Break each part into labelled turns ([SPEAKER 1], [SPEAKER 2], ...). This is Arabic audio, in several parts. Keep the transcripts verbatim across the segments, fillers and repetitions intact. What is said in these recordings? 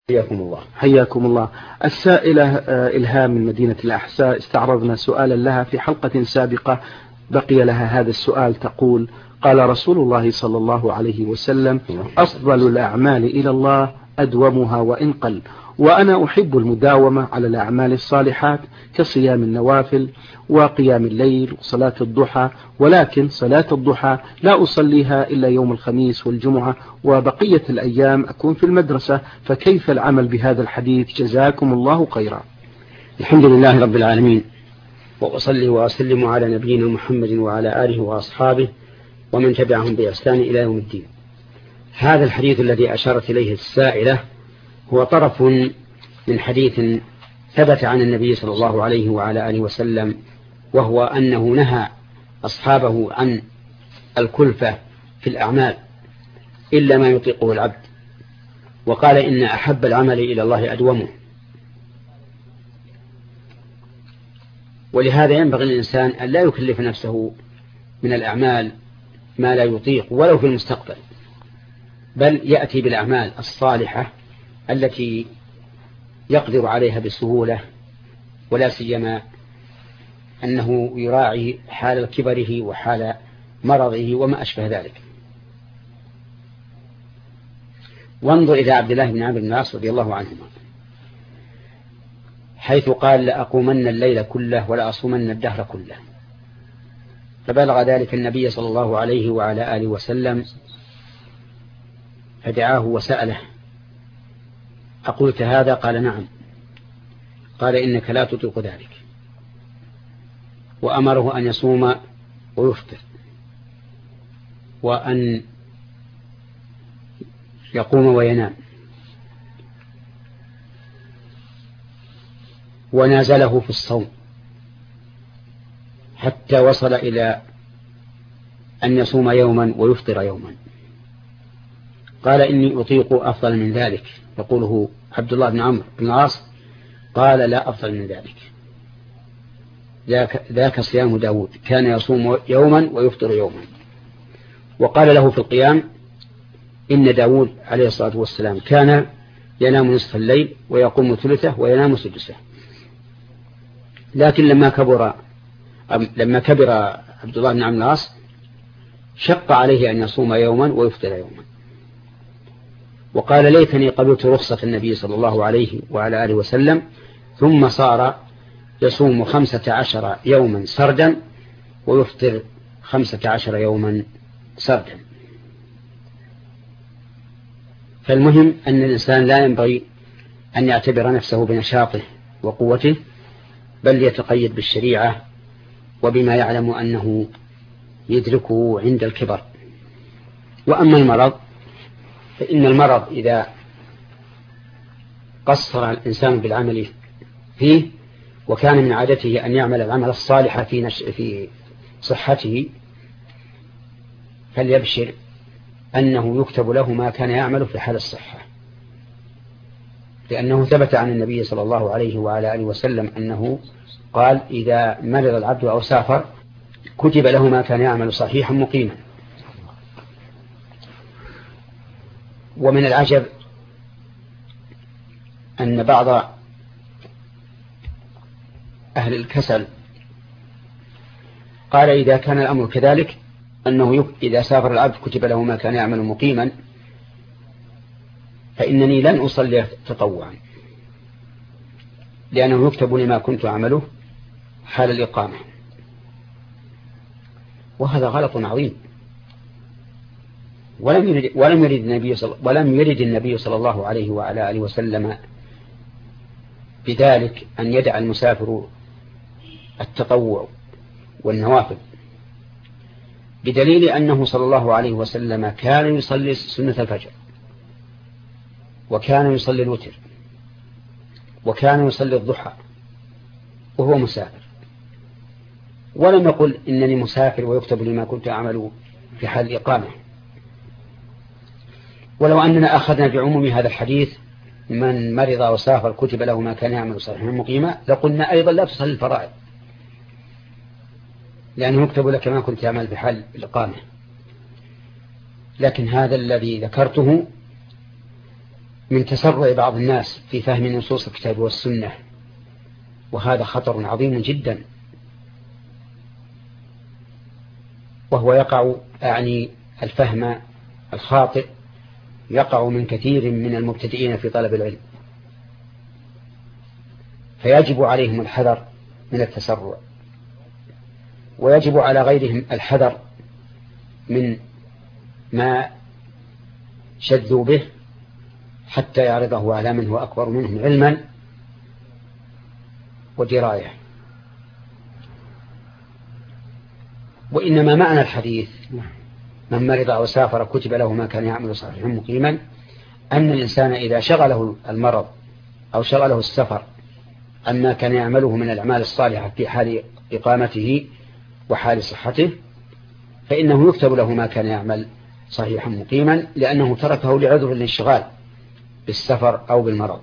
[SPEAKER 1] حياكم الله.
[SPEAKER 2] حياكم الله. السائلة إلهام من مدينة الأحساء استعرضنا سؤالا لها في حلقة سابقة بقي لها هذا السؤال. تقول: قال رسول الله صلى الله عليه وسلم: أفضل الأعمال إلى الله أدومها وإن قل، وأنا أحب المداومة على الأعمال الصالحات كصيام النوافل وقيام الليل وصلاة الضحى، ولكن صلاة الضحى لا أصليها إلا يوم الخميس والجمعة، وبقية الأيام أكون في المدرسة، فكيف العمل بهذا الحديث؟ جزاكم الله خيرا.
[SPEAKER 1] الحمد لله رب العالمين، وأصلي وأسلم على نبينا محمد وعلى آله وأصحابه ومن تبعهم بإحسان إلى يوم الدين. هذا الحديث الذي أشارت إليه السائلة هو طرف من حديث ثبت عن النبي صلى الله عليه وعلى آله وسلم، وهو أنه نهى أصحابه عن الكلفة في الأعمال إلا ما يطيقه العبد، وقال: إن أحب العمل إلى الله أدومه. ولهذا ينبغي الإنسان أن لا يكلف نفسه من الأعمال ما لا يطيق ولو في المستقبل، بل يأتي بالأعمال الصالحة التي يقدر عليها بسهولة، ولا سيما أنه يراعي حال كبره وحال مرضه وما أشبه ذلك. وانظر إلى عبد الله بن عمرو بن العاص رضي الله عنهما، حيث قال: لأقومن الليل كله ولا أصومن الدهر كله. فبلغ ذلك النبي صلى الله عليه وعلى آله وسلم فدعاه وسأله: أقلت هذا؟ قال: نعم. قال: إنك لا تطيق ذلك. وأمره أن يصوم ويفطر، وأن يقوم وينام، ونازله في الصوم حتى وصل إلى أن يصوم يوما ويفطر يوما. قال: إني أطيق أفضل من ذلك. يقوله عبد الله بن عمرو بن العاص: قال: لا أفضل من ذلك. ذاك, ذاك صيام داود، كان يصوم يوما ويفطر يوما. وقال له في القيام: إن داود عليه الصلاة والسلام كان ينام نصف الليل ويقوم ثلثه وينام سدسه. لكن لما كبر لما كبر عبد الله بن عمرو بن العاص شق عليه أن يصوم يوما ويفطر يوما، وقال: ليتني قبلت رخصة النبي صلى الله عليه وعلى آله وسلم. ثم صار يصوم خمسة عشر يوما سردا ويفطر خمسة عشر يوما سردا. فالمهم أن الإنسان لا ينبغي أن يعتبر نفسه بنشاطه وقوته، بل يتقيد بالشريعة وبما يعلم أنه يدركه عند الكبر. وأما المرض فإن المرض إذا قصر الإنسان بالعمل فيه وكان من عادته أن يعمل العمل الصالح في, نش... في صحته، فليبشر أنه يكتب له ما كان يعمل في حال الصحة، لأنه ثبت عن النبي صلى الله عليه وعلى آله وسلم أنه قال: إذا مرض العبد أو سافر كتب له ما كان يعمل صحيحا مقيما. ومن العجب أن بعض أهل الكسل قال: إذا كان الأمر كذلك أنه إذا سافر العبد كتب له ما كان يعمل مقيما، فإنني لن أصلي تطوعا، لأنه يكتب لما كنت أعمله حال الإقامة. وهذا غلط عظيم. ولم يرد, ولم يرد النبي صلى ولم يرد النبي صلى الله عليه وعلى آله وسلم بذلك أن يدع المسافر التطوع والنوافل، بدليل أنه صلى الله عليه وسلم كان يصلي سنة الفجر، وكان يصلي الوتر، وكان يصلي الضحى وهو مسافر، ولم يقل إنني مسافر ويكتب لما كنت أعمل في حال الإقامة. ولو أننا أخذنا بعموم هذا الحديث: من مرض وسافر كتب له ما كان يعمل صحيحا مقيما، لقلنا أيضا لا تصلي الفرائض، لأنه يكتب لك ما كنت تعمل في حال الإقامة. لكن هذا الذي ذكرته من تسرع بعض الناس في فهم نصوص الكتاب والسنة، وهذا خطر عظيم جدا، وهو يقع يعني الفهم الخاطئ يقع من كثير من المبتدئين في طلب العلم، فيجب عليهم الحذر من التسرع، ويجب على غيرهم الحذر من ما شذوا به حتى يعرضه على من هو أكبر منهم علما ودراية. وإنما معنى الحديث من مرض أو سافر كتب له ما كان يعمل صحيحا مقيما، أن الإنسان إذا شغله المرض أو شغله السفر عما كان يعمله من الأعمال الصالحة في حال إقامته وحال صحته، فإنه يكتب له ما كان يعمل صحيحا مقيما، لأنه تركه لعذر الانشغال بالسفر أو بالمرض.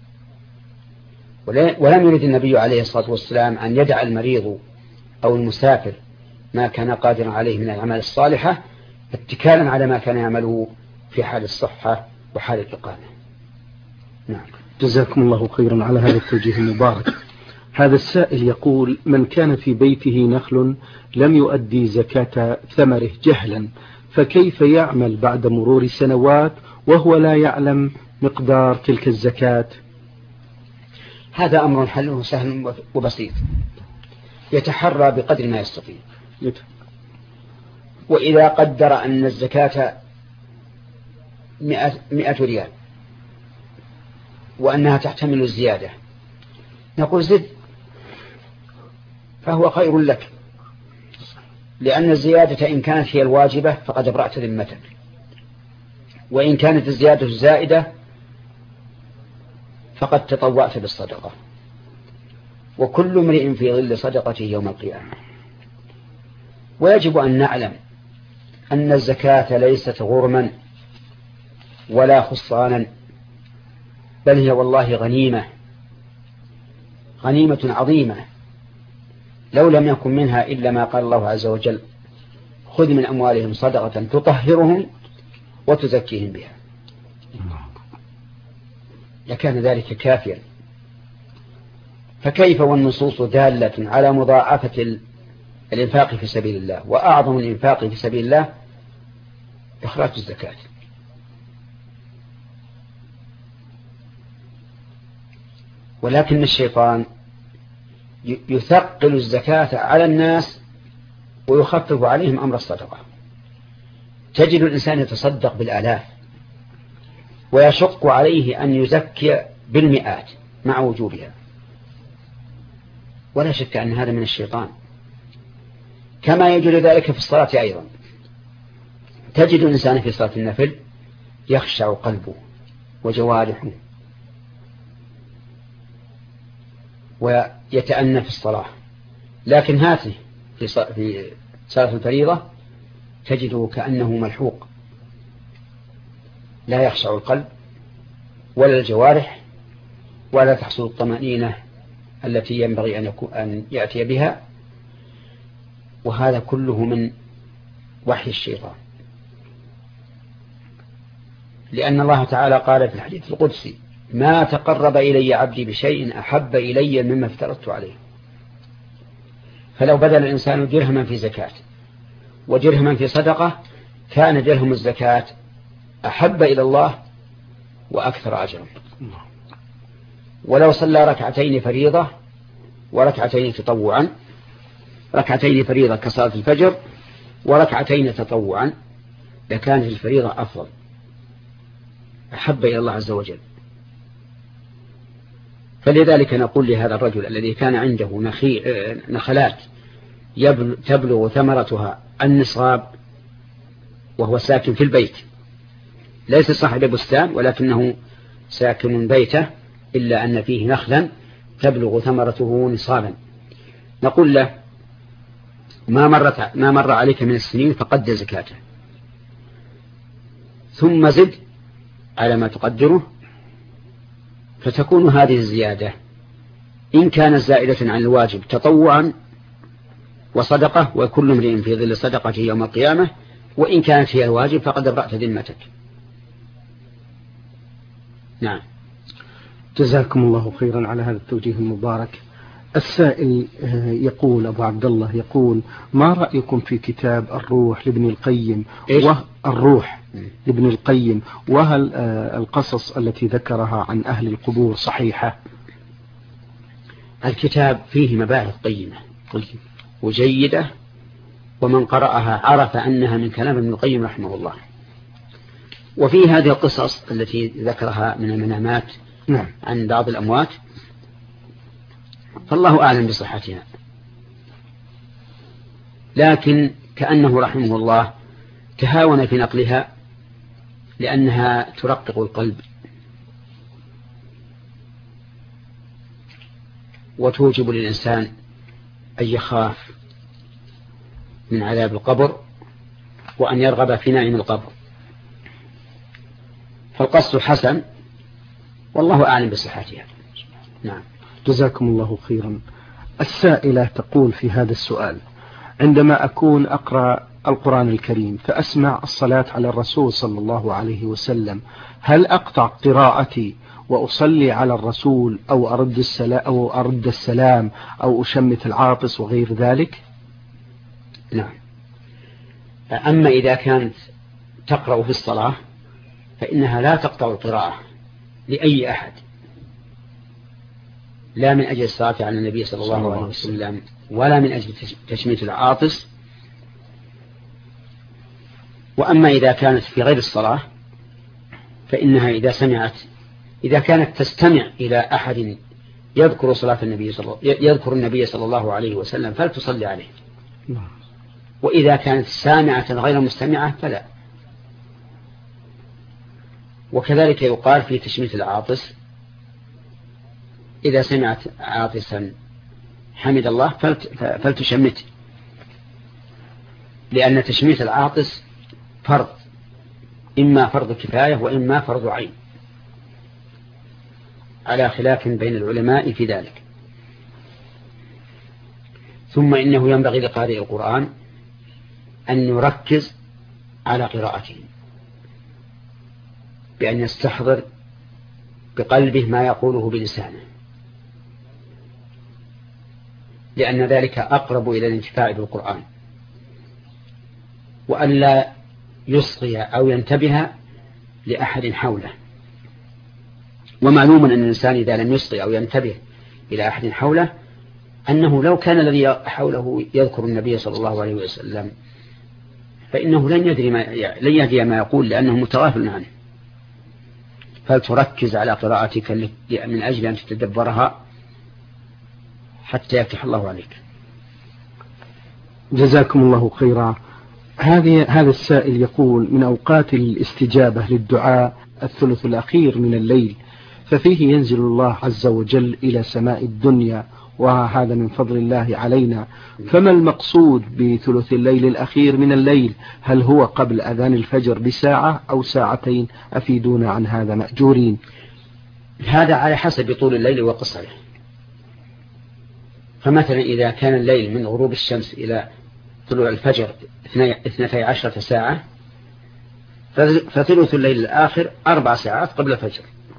[SPEAKER 1] ولم يرد النبي عليه الصلاة والسلام أن يدع المريض أو المسافر ما كان قادرا عليه من الأعمال الصالحة اتكالا على ما كان يعمله في حال الصحة وحال الإقامة. نعم.
[SPEAKER 2] جزاكم الله خيرا على هذا التوجيه المبارك. هذا السائل يقول: من كان في بيته نخل لم يؤدي زكاة ثمره جهلا، فكيف يعمل بعد مرور سنوات وهو لا يعلم مقدار تلك الزكاة؟
[SPEAKER 1] هذا أمر حله سهل وبسيط، يتحرى بقدر ما يستطيع. وإذا قدر أن الزكاة مئة, مئة ريال وأنها تحتمل الزيادة، نقول زد، فهو خير لك، لأن الزيادة إن كانت هي الواجبة فقد ابرأت ذمتك، وإن كانت الزيادة زائدة فقد تطوعت بالصدقة، وكل امرئ في ظل صدقته يوم القيامة. ويجب أن نعلم أن الزكاة ليست غرما ولا خصانا، بل هي والله غنيمة، غنيمة عظيمة، لو لم يكن منها إلا ما قال الله عز وجل: خذ من أموالهم صدقة تطهرهم وتزكيهم بها، لكان ذلك كافيا. فكيف والنصوص دالة على مضاعفة الإنفاق في سبيل الله، وأعظم الإنفاق في سبيل الله إخراج الزكاة. ولكن الشيطان يثقل الزكاة على الناس ويخفف عليهم أمر الصدقة. تجد الإنسان يتصدق بالآلاف ويشق عليه أن يزكي بالمئات مع وجوبها، ولا شك أن هذا من الشيطان. كما يجري ذلك في الصلاة أيضا، تجد الإنسان في صلاة النفل يخشع قلبه وجوارحه ويتأنى في الصلاة، لكن هاته في صلاة الفريضة تجده كأنه ملحوق، لا يخشع القلب ولا الجوارح ولا تحصل الطمأنينة التي ينبغي أن, يكون أن يأتي بها. وهذا كله من وحي الشيطان، لأن الله تعالى قال في الحديث القدسي: ما تقرب إلي عبدي بشيء أحب إلي مما افترضت عليه. فلو بذل الإنسان درهما في زكاة ودرهما في صدقة كان درهم الزكاة أحب إلى الله وأكثر أجرا. ولو صلى ركعتين فريضة وركعتين تطوعا، ركعتين فريضة كصلاة الفجر وركعتين تطوعا، لكانت الفريضة أفضل أحب إلى الله عز وجل. فلذلك نقول لهذا الرجل الذي كان عنده نخلات تبلغ ثمرتها النصاب وهو ساكن في البيت، ليس صاحب بستان ولكنه ساكن بيته، إلا أن فيه نخلا تبلغ ثمرته نصابا، نقول له: ما مرت ما مر عليك من السنين فقد زكاته، ثم زد على ما تقدره، فتكون هذه الزيادة إن كانت زائدة عن الواجب تطوعا وصدقة، وكل امرئ في ظل صدقته يوم القيامة، وإن كانت هي الواجب فقد أبرأت ذمتك. نعم.
[SPEAKER 2] جزاكم الله خيرا على هذا التوجيه المبارك. السائل يقول أبو عبد الله يقول: ما رأيكم في كتاب الروح لابن القيم؟ الروح لابن القيم، وهل القصص التي ذكرها عن أهل القبور صحيحة؟
[SPEAKER 1] الكتاب فيه مباحث قيمة وجيدة، ومن قرأها عرف أنها من كلام ابن القيم رحمه الله. وفي هذه القصص التي ذكرها من المنامات
[SPEAKER 2] نعم.
[SPEAKER 1] عن بعض الأموات، فالله أعلم بصحتها، لكن كأنه رحمه الله تهاون في نقلها لأنها ترقق القلب وتوجب للإنسان أن يخاف من عذاب القبر وأن يرغب في نعيم القبر، فالقصد حسن والله أعلم بصحتها. نعم.
[SPEAKER 2] جزاكم الله خيرا. السائلة تقول في هذا السؤال: عندما أكون أقرأ القرآن الكريم فأسمع الصلاة على الرسول صلى الله عليه وسلم، هل أقطع قراءتي وأصلي على الرسول أو أرد السلام أو أرد السلام أو أشمت العاطس وغير ذلك؟
[SPEAKER 1] نعم. أما إذا كانت تقرأ في الصلاة فإنها لا تقطع القراءة لأي أحد، لا من أجل الصلاة على النبي صلى الله عليه وسلم ولا من أجل تشميت العاطس. وأما إذا كانت في غير الصلاة فإنها إذا سمعت إذا كانت تستمع إلى أحد يذكر صلاة النبي صلى يذكر النبي صلى الله عليه وسلم فلتصلي عليه، وإذا كانت سامعة غير مستمعة فلا. وكذلك يقال في تشميت العاطس: إذا سمعت عاطسا حمد الله فلتشمت، لأن تشميت العاطس فرض، إما فرض كفاية وإما فرض عين، على خلاف بين العلماء في ذلك. ثم إنه ينبغي لقارئ القرآن أن يركز على قراءته بأن يستحضر بقلبه ما يقوله بلسانه، لأن ذلك أقرب إلى الانتفاع بالقرآن، وأن لا يصغي أو ينتبه لأحد حوله. ومعلوم أن الإنسان إذا لم يصغي أو ينتبه إلى أحد حوله أنه لو كان الذي حوله يذكر النبي صلى الله عليه وسلم فإنه لن يدري ما لن يدري ما يقول لأنه متغافل عنه. فلتركز على قراءتك من أجل أن تتدبرها حتى يفتح الله عليك.
[SPEAKER 2] جزاكم الله خيرا. هذه هذا السائل يقول: من أوقات الاستجابة للدعاء الثلث الأخير من الليل، ففيه ينزل الله عز وجل إلى سماء الدنيا، وهذا من فضل الله علينا، فما المقصود بثلث الليل الأخير من الليل؟ هل هو قبل أذان الفجر بساعة أو ساعتين؟ أفيدونا عن هذا مأجورين.
[SPEAKER 1] هذا على حسب طول الليل وقصره. فمثلا إذا كان الليل من غروب الشمس إلى طلوع الفجر اثنتي عشرة ساعة فثلث الليل الآخر أربع ساعات قبل الفجر.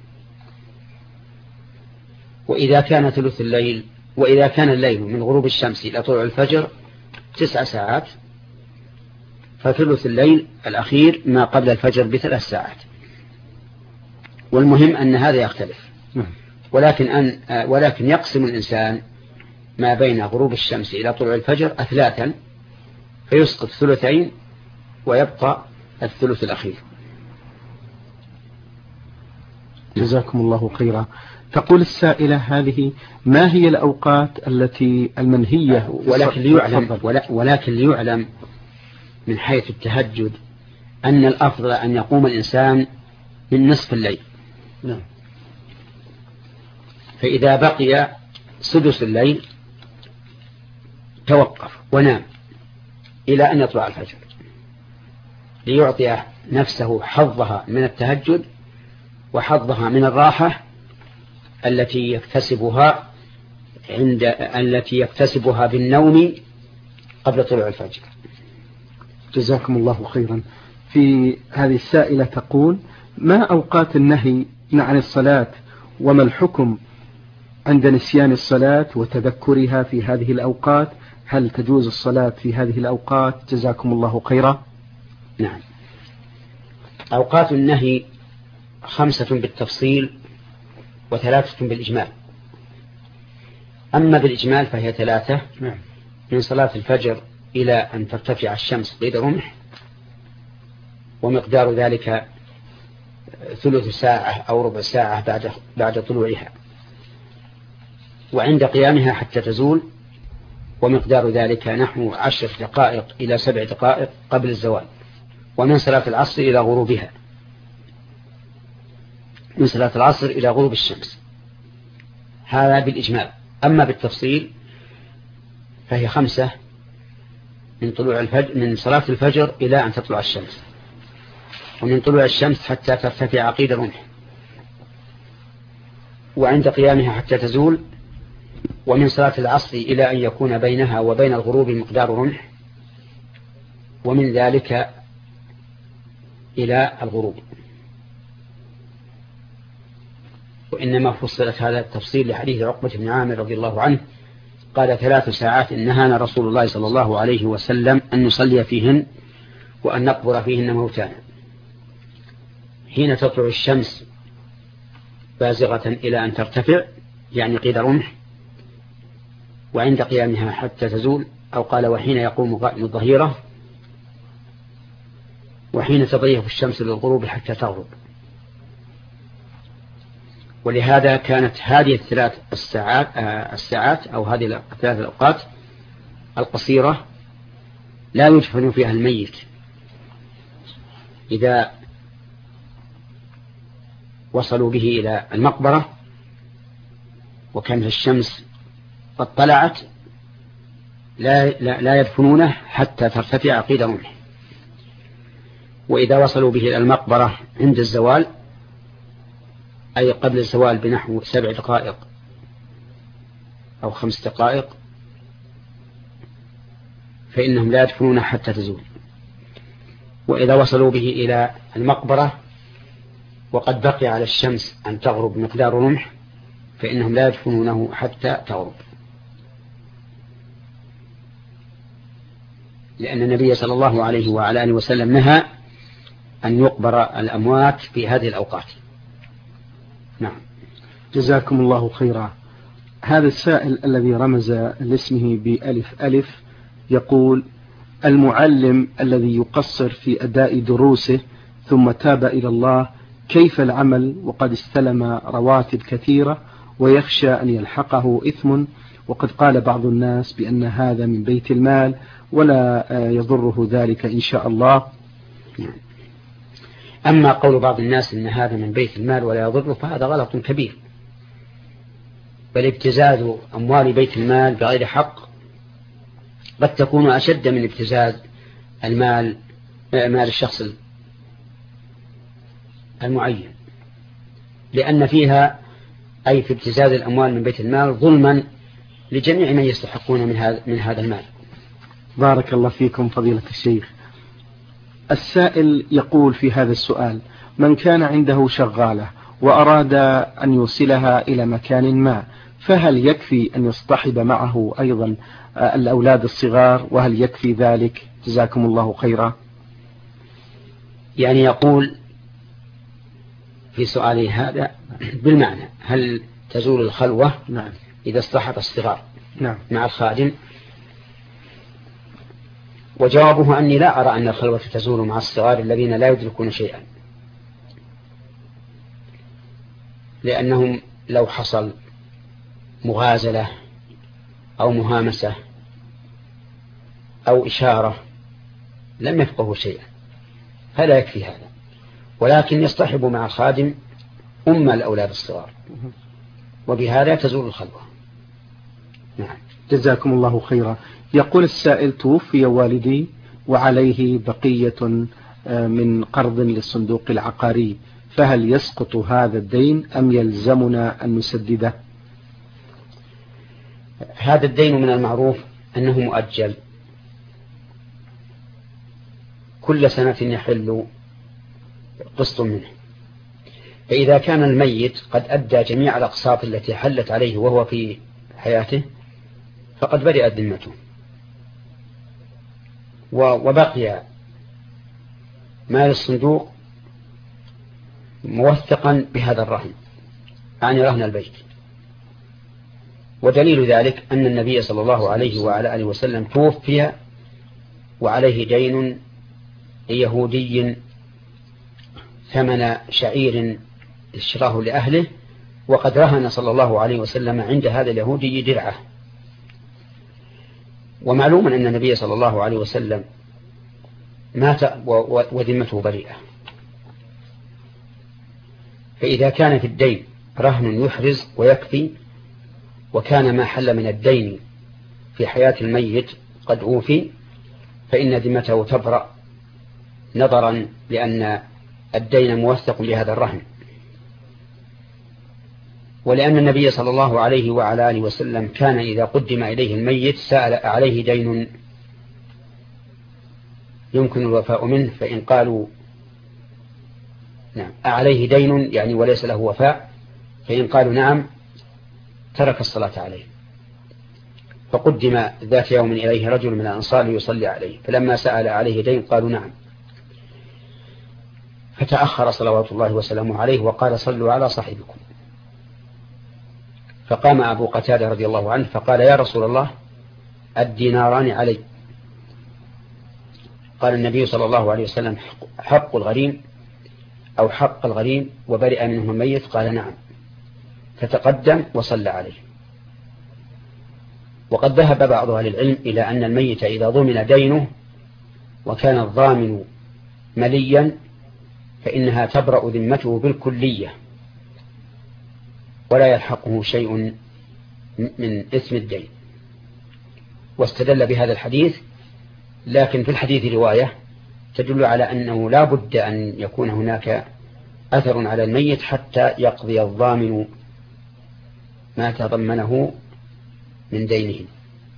[SPEAKER 1] وإذا كان ثلث الليل وإذا كان الليل من غروب الشمس إلى طلوع الفجر تسع ساعات فثلث الليل الأخير ما قبل الفجر بثلاث ساعات. والمهم أن هذا يختلف، ولكن أن ولكن يقسم الإنسان ما بين غروب الشمس إلى طلوع الفجر أثلاثا، فيسقط ثلثين ويبقى الثلث الأخير.
[SPEAKER 2] جزاكم الله خيرا. تقول السائلة هذه: ما هي الأوقات التي المنهية؟
[SPEAKER 1] ولكن ليعلم, ولكن ليعلم من حيث التهجد أن الأفضل أن يقوم الإنسان من نصف الليل.
[SPEAKER 2] نعم.
[SPEAKER 1] فإذا بقي سدس الليل توقف ونام إلى أن يطلع الفجر ليعطي نفسه حظها من التهجد وحظها من الراحة التي يكتسبها عند التي يكتسبها بالنوم قبل طلوع الفجر.
[SPEAKER 2] جزاكم الله خيرا. في هذه السائلة تقول: ما أوقات النهي عن الصلاة، وما الحكم عند نسيان الصلاة وتذكرها في هذه الأوقات؟ هل تجوز الصلاة في هذه الأوقات؟ جزاكم الله خيرا.
[SPEAKER 1] نعم، أوقات النهي خمسة بالتفصيل وثلاثة بالإجمال. أما بالإجمال فهي ثلاثة:
[SPEAKER 2] نعم.
[SPEAKER 1] من صلاة الفجر إلى أن ترتفع الشمس قيد رمح، ومقدار ذلك ثلث ساعة أو ربع ساعة بعد بعد طلوعها، وعند قيامها حتى تزول، ومقدار ذلك نحو عشر دقائق إلى سبع دقائق قبل الزوال. ومن صلاة العصر إلى غروبها، من صلاة العصر إلى غروب الشمس. هذا بالإجمال. أما بالتفصيل فهي خمسة: من طلوع الفجر، من صلاة الفجر إلى أن تطلع الشمس، ومن طلوع الشمس حتى ترتفع قيد الرمح، وعند قيامها حتى تزول، ومن صلاة العصر إلى أن يكون بينها وبين الغروب مقدار رمح، ومن ذلك إلى الغروب. وإنما فصلت هذا التفصيل لحديث عقبة بن عامر رضي الله عنه قال: ثلاث ساعات نهانا رسول الله صلى الله عليه وسلم أن نصلي فيهن وأن نقبر فيهن موتانا: حين تطلع الشمس بازغة إلى أن ترتفع، يعني قيد رمح، وعند قيامها حتى تزول، أو قال: وحين يقوم قائم الظهيرة، وحين تضيف الشمس للغروب حتى تغرب. ولهذا كانت هذه الثلاث الساعات, الساعات أو هذه الثلاث الأوقات القصيرة لا يدفن فيها الميت إذا وصلوا به إلى المقبرة وكانت الشمس قد طلعت، لا, لا, لا يدفنونه حتى ترتفع قيد رمح. وإذا وصلوا به إلى المقبرة عند الزوال، أي قبل الزوال بنحو سبع دقائق أو خمس دقائق، فإنهم لا يدفنونه حتى تزول. وإذا وصلوا به إلى المقبرة وقد بقي على الشمس أن تغرب مقدار رمح، فإنهم لا يدفنونه حتى تغرب، لأن النبي صلى الله عليه وعلى آله وسلم نهى أن يقبر الأموات في هذه الأوقات. نعم.
[SPEAKER 2] جزاكم الله خيرا. هذا السائل الذي رمز لاسمه بألف ألف يقول: المعلم الذي يقصر في أداء دروسه ثم تاب إلى الله، كيف العمل وقد استلم رواتب كثيرة ويخشى أن يلحقه إثم، وقد قال بعض الناس بأن هذا من بيت المال ولا يضره ذلك إن شاء الله؟
[SPEAKER 1] أما قول بعض الناس إن هذا من بيت المال ولا يضره فهذا غلط كبير، بل ابتزاز أموال بيت المال بغير حق قد تكون أشد من ابتزاز المال مال الشخص المعين، لأن فيها أي في ابتزاز الأموال من بيت المال ظلما لجميع من يستحقون من هذا من هذا المال.
[SPEAKER 2] بارك الله فيكم فضيلة الشيخ. السائل يقول في هذا السؤال: من كان عنده شغالة وأراد أن يوصلها إلى مكان ما، فهل يكفي أن يصطحب معه أيضا الأولاد الصغار، وهل يكفي ذلك؟ جزاكم الله خيرا.
[SPEAKER 1] يعني يقول في سؤاله هذا بالمعنى: هل تزول الخلوة
[SPEAKER 2] نعم.
[SPEAKER 1] إذا اصطحب الصغار
[SPEAKER 2] نعم.
[SPEAKER 1] مع الخادم؟ وجوابه أني لا أرى أن الخلوة تزول مع الصغار الذين لا يدركون شيئا، لأنهم لو حصل مغازلة أو مهامسة أو إشارة لم يفقهوا شيئا، فلا يكفي هذا، ولكن يصطحب مع خادم أم الأولاد الصغار، وبهذا تزول الخلوة. نعم.
[SPEAKER 2] جزاكم الله خيرا. يقول السائل: توفي والدي وعليه بقية من قرض للصندوق العقاري، فهل يسقط هذا الدين أم يلزمنا أن نسدده؟
[SPEAKER 1] هذا الدين من المعروف أنه مؤجل، كل سنة يحل قسط منه، فإذا كان الميت قد أدى جميع الأقساط التي حلت عليه وهو في حياته فقد برئت ذمته، وبقي مال الصندوق موثقا بهذا الرهن، يعني رهن البيت. ودليل ذلك أن النبي صلى الله عليه وعلى آله وسلم توفي وعليه دين يهودي ثمن شعير اشتراه لأهله، وقد رهن صلى الله عليه وسلم عند هذا اليهودي درعه. ومعلوم أن النبي صلى الله عليه وسلم مات وذمته بريئة، فإذا كان في الدين رهن يحرز ويكفي، وكان ما حل من الدين في حياة الميت قد أوفي، فإن ذمته تبرأ نظرا لأن الدين موثق بهذا الرهن. ولأن النبي صلى الله عليه وعلى آله وسلم كان إذا قدم إليه الميت سأل عليه دين يمكن الوفاء منه، فإن قالوا نعم عليه دين يعني وليس له وفاء، فإن قالوا نعم ترك الصلاة عليه. فقدم ذات يوم إليه رجل من الأنصار يصلي عليه، فلما سأل عليه دين قالوا نعم، فتأخر صلوات الله وسلامه عليه وقال صلوا على صاحبكم. فقام أبو قتادة رضي الله عنه فقال يا رسول الله الديناران علي. قال النبي صلى الله عليه وسلم حق الغريم أو حق الغريم وبرئ منه الميت؟ قال نعم. فتقدم وصلى عليه. وقد ذهب بعض أهل العلم إلى أن الميت إذا ضمن دينه وكان الضامن مليا فإنها تبرأ ذمته بالكلية ولا يلحقه شيء من إثم الدين، واستدل بهذا الحديث. لكن في الحديث رواية تدل على أنه لا بد أن يكون هناك أثر على الميت حتى يقضي الضامن ما تضمنه من دينه.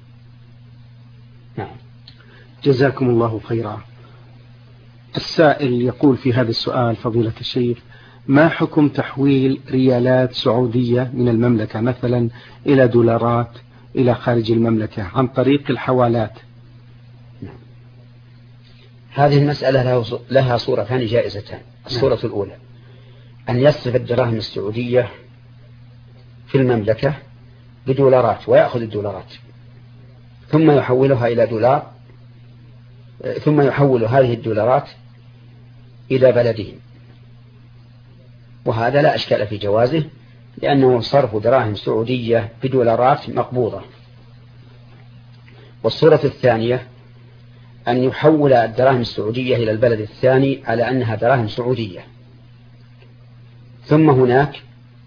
[SPEAKER 1] نعم.
[SPEAKER 2] جزاكم الله خيرا. السائل يقول في هذا السؤال فضيلة الشيخ: ما حكم تحويل ريالات سعودية من المملكة مثلا إلى دولارات إلى خارج المملكة عن طريق الحوالات؟
[SPEAKER 1] نعم. هذه المسألة لها صورتان جائزتان. الصورة نعم. الأولى أن يصرف الدراهم السعودية في المملكة بدولارات ويأخذ الدولارات ثم يحولها إلى دولار، ثم يحول هذه الدولارات إلى بلدهم، وهذا لا أشكال في جوازه لأنه صرف دراهم سعودية بدولارات مقبوضة. والصورة الثانية أن يحول الدراهم السعودية إلى البلد الثاني على أنها دراهم سعودية، ثم هناك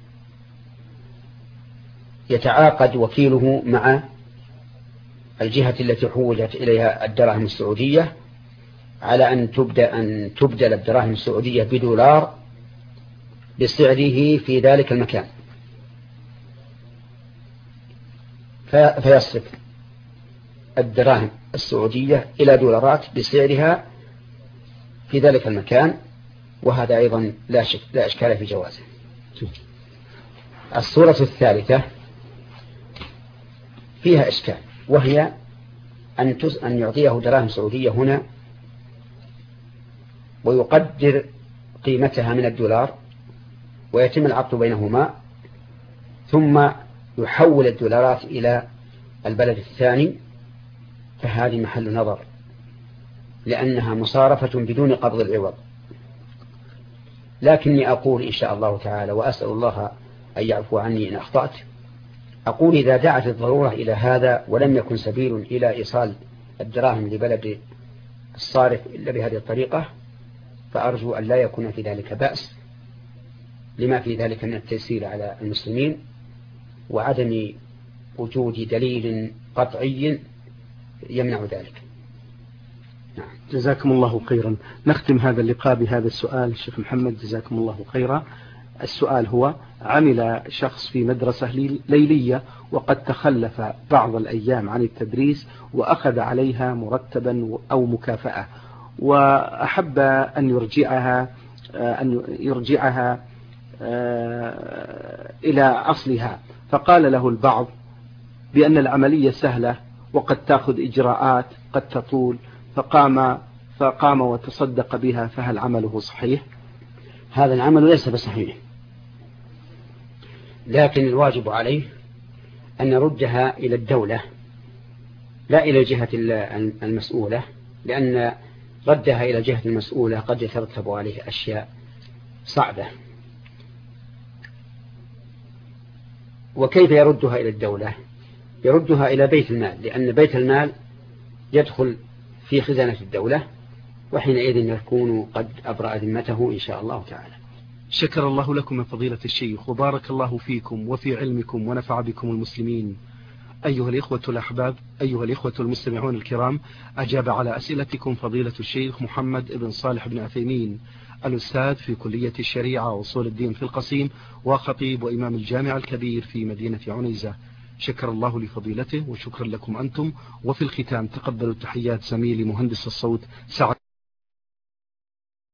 [SPEAKER 1] يتعاقد وكيله مع الجهة التي حولت إليها الدراهم السعودية على أن تبدأ أن تبدل الدراهم السعودية بدولار بسعره في ذلك المكان، فيصرف الدراهم السعودية إلى دولارات بسعرها في ذلك المكان، وهذا أيضا لا شك لا إشكال في جوازه. الصورة الثالثة فيها إشكال، وهي أن أن يعطيه دراهم سعودية هنا ويقدر قيمتها من الدولار ويتم العقد بينهما، ثم يحول الدولارات إلى البلد الثاني، فهذه محل نظر لأنها مصارفة بدون قبض العوض. لكني أقول إن شاء الله تعالى، وأسأل الله أن يعفو عني إن أخطأت، أقول إذا دعت الضرورة إلى هذا ولم يكن سبيل إلى إيصال الدراهم لبلد الصارف إلا بهذه الطريقة، فأرجو أن لا يكون في ذلك بأس، لما في ذلك من التيسير على المسلمين وعدم وجود دليل قطعي يمنع ذلك.
[SPEAKER 2] نعم. جزاكم الله خيرا. نختم هذا اللقاء بهذا السؤال الشيخ محمد، جزاكم الله خيرا. السؤال هو: عمل شخص في مدرسة ليلية وقد تخلف بعض الأيام عن التدريس وأخذ عليها مرتبا أو مكافأة، وأحب أن يرجعها أن يرجعها إلى أصلها، فقال له البعض بأن العملية سهلة وقد تأخذ إجراءات قد تطول، فقام فقام وتصدق بها، فهل عمله صحيح؟
[SPEAKER 1] هذا العمل ليس بصحيح، لكن الواجب عليه أن يردها إلى الدولة لا إلى الجهة المسؤولة، لأن ردها إلى الجهة المسؤولة قد يترتب عليه أشياء صعبة. وكيف يردها إلى الدولة؟ يردها إلى بيت المال، لأن بيت المال يدخل في خزانة الدولة، وحينئذ يكون قد أبرأ ذمته إن شاء الله تعالى.
[SPEAKER 2] شكر الله لكم من فضيلة الشيخ، وبارك الله فيكم وفي علمكم ونفع بكم المسلمين. أيها الإخوة الأحباب، أيها الإخوة المستمعون الكرام، أجاب على أسئلتكم فضيلة الشيخ محمد بن صالح بن عثيمين، الأستاذ في كلية الشريعة وأصول الدين في القصيم، وخطيب وإمام الجامع الكبير في مدينة عنيزة. شكر الله لفضيلته وشكرا لكم أنتم. وفي الختام تقبلوا تحيات زميلي مهندس الصوت سعد.